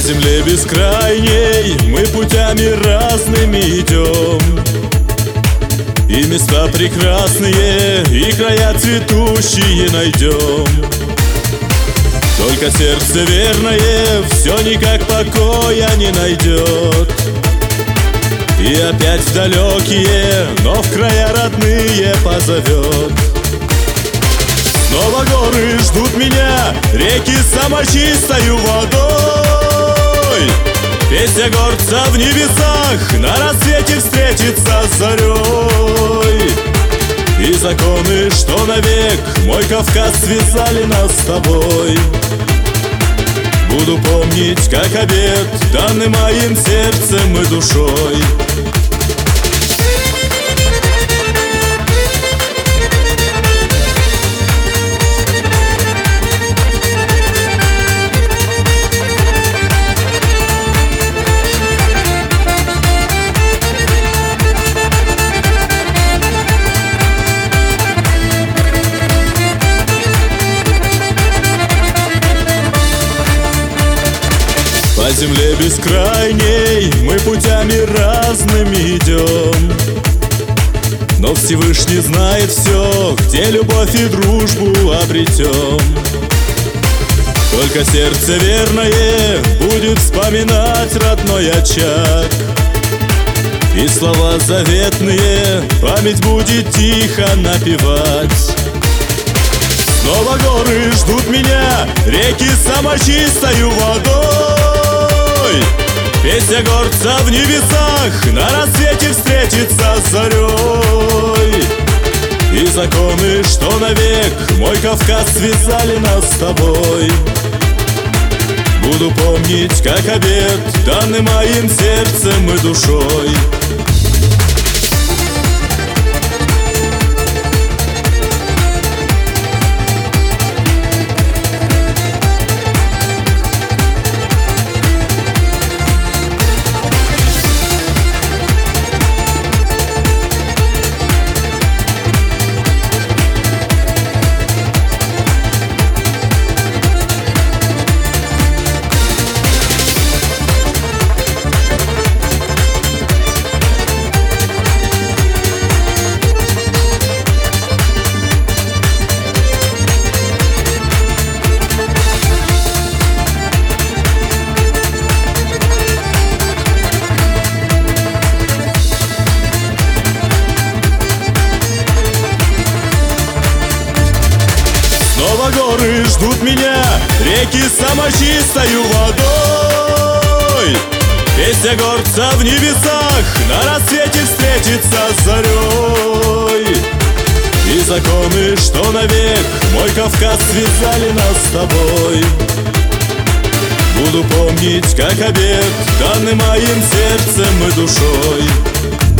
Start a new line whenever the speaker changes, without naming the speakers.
земле бескрайней мы путями разными идем, и места прекрасные, и края цветущие найдем. Только сердце верное все никак покоя не найдет, и опять в далекие, но в края родные позовет. Снова горы ждут меня, реки самой чистою водой. Песня горца в небесах на рассвете встретится с зарей. И законы, что навек мой Кавказ связали нас с тобой, буду помнить, как обет, данный моим сердцем и душой. По земле бескрайней мы путями разными идем, но Всевышний знает все, где любовь и дружбу обретем. Только сердце верное будет вспоминать родной очаг, и слова заветные память будет тихо напевать. Снова горы ждут меня, реки самой чистою водой. Песня горца в небесах на рассвете встретится с зарей. И законы, что навек мой Кавказ связали нас с тобой, буду помнить, как обет, данный моим сердцем и душой. Снова горы ждут меня, реки самой чистою водой. Песня горца в небесах на рассвете встретится с зарей. И законы, что навек мой Кавказ связали нас с тобой, буду помнить, как обет, данный моим сердцем и душой.